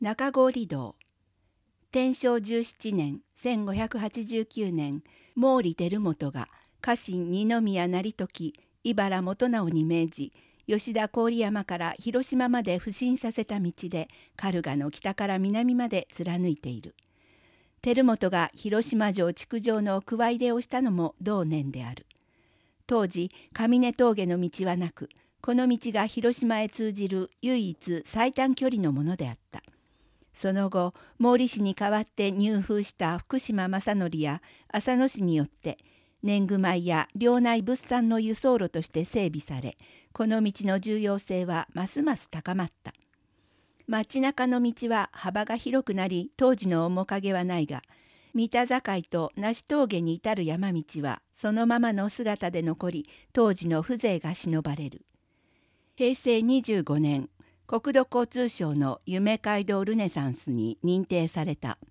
中郡道。天正17年1589年、毛利輝元が家臣二宮成時、井原元直に命じ、吉田郡山から広島まで普請させた道で、苅賀の北から南まで貫いている。輝元が広島城築城の加入れをしたのも同年である。当時、上根峠の道はなく、この道が広島へ通じる唯一最短距離のものであった。その後、毛利氏に代わって入封した福島正則や浅野氏によって年貢米や領内物産の輸送路として整備され、この道の重要性はますます高まった。街中の道は幅が広くなり、当時の面影はないが、三田境と梨峠に至る山道はそのままの姿で残り、当時の風情が忍ばれる。平成25年、国土交通省の夢街道ルネサンスに認定された。